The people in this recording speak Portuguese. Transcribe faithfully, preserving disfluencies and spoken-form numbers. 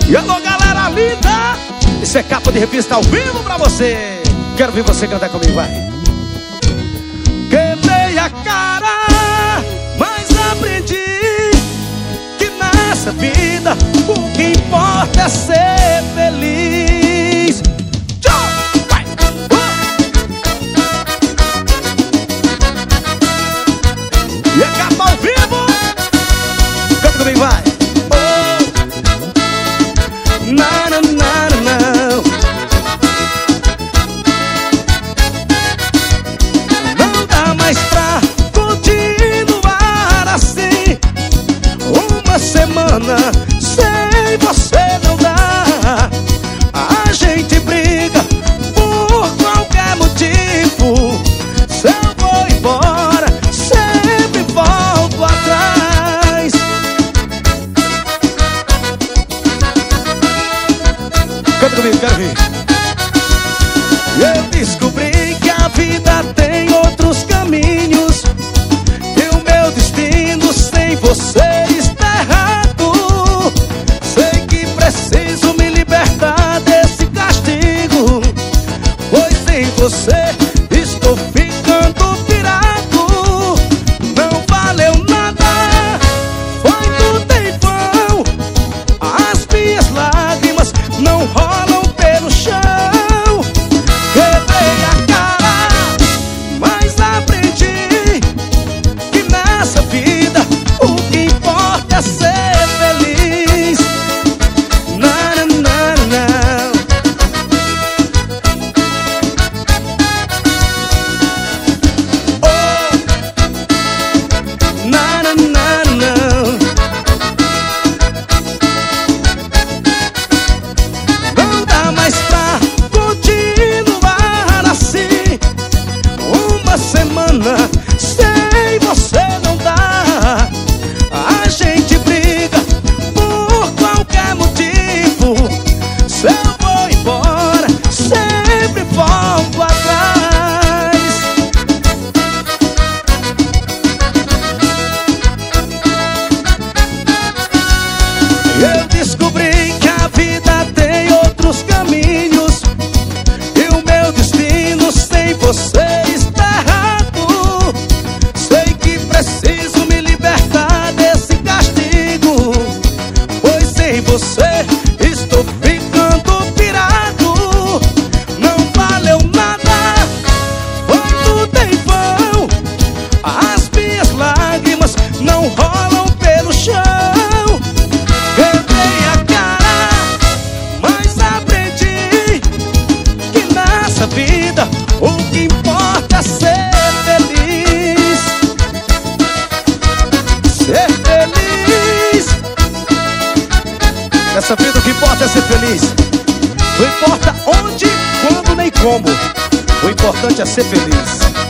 E alô, galera linda, isso é capa de revista ao vivo pra você. Quero ver você cantar comigo, vai. Quebrei a cara, mas aprendi que nessa vida o que importa é ser feliz. Tchau, vai. Uh. E é capa ao vivo. Canta comigo, vai. Não, não, não, não. Não dá mais pra continuar assim. Uma semana sem você não dá. A gente briga por qualquer motivo. Se eu vou embora, sempre volto atrás. Canta comigo, quero ver. Eu descobri que a vida tem outros caminhos, e o meu destino sem você está errado. Sei que preciso me libertar desse castigo, pois sem você estou ficando pirado. Não valeu nada, foi tudo em vão. As minhas lágrimas não rolam pelo chão. Quebrei a cara, mas aprendi que nessa vida o que importa é ser feliz. Não, não, não. Oh, não, não, não. Não dá mais pra continuar assim. Uma semana sem você não dá. A gente briga por qualquer motivo. Se eu vou embora, sempre volto atrás. Eu descobri que a vida tem outros caminhos, e o meu destino sem você está errado. Sei que preciso me libertar desse castigo, pois sem você estou ficando pirado. Não valeu nada, foi tudo em vão. As minhas lágrimas não rolam pelo chão. Quebrei a cara, mas aprendi que nessa vida o que importa é ser feliz. Ser feliz. Nessa vida o que importa é ser feliz. Não importa onde, quando nem como. O importante é ser feliz.